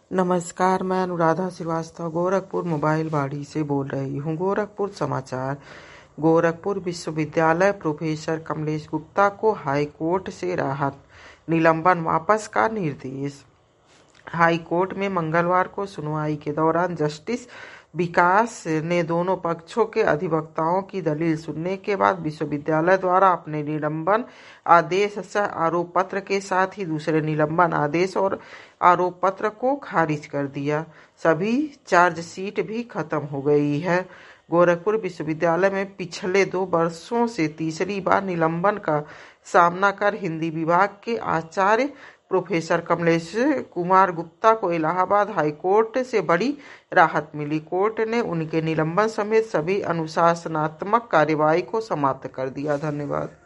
नमस्कार, मैं अनुराधा श्रीवास्तव गोरखपुर मोबाइल बाड़ी से बोल रही हूँ। गोरखपुर समाचार। गोरखपुर विश्वविद्यालय प्रोफेसर कमलेश गुप्ता को हाईकोर्ट से राहत, निलंबन वापस का निर्देश। हाईकोर्ट में मंगलवार को सुनवाई के दौरान जस्टिस विकास ने दोनों पक्षों के अधिवक्ताओं की दलील सुनने के बाद विश्वविद्यालय द्वारा अपने निलंबन आदेश सह आरोप पत्र के साथ ही दूसरे निलंबन आदेश और आरोप पत्र को खारिज कर दिया। सभी चार्जशीट भी खत्म हो गई है। गोरखपुर विश्वविद्यालय में पिछले 2 वर्षों से तीसरी बार निलंबन का सामना कर हिंदी विभाग के आचार्य प्रोफेसर कमलेश कुमार गुप्ता को इलाहाबाद हाईकोर्ट से बड़ी राहत मिली। कोर्ट ने उनके निलंबन समेत सभी अनुशासनात्मक कार्यवाही को समाप्त कर दिया। धन्यवाद।